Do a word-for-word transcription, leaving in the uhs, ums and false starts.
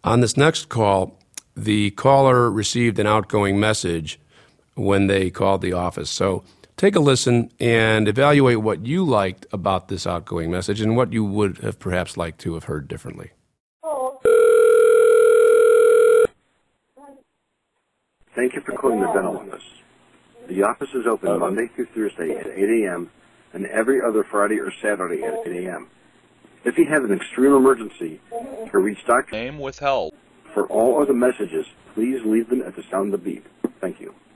On this next call, the caller received an outgoing message when they called the office. So take a listen and evaluate what you liked about this outgoing message and what you would have perhaps liked to have heard differently. Thank you for calling the dental office. The office is open Monday through Thursday at eight a.m. and every other Friday or Saturday at eight a.m. If you have an extreme emergency, you can reach Doctor Name withheld. For all other messages, please leave them at the sound of the beep. Thank you.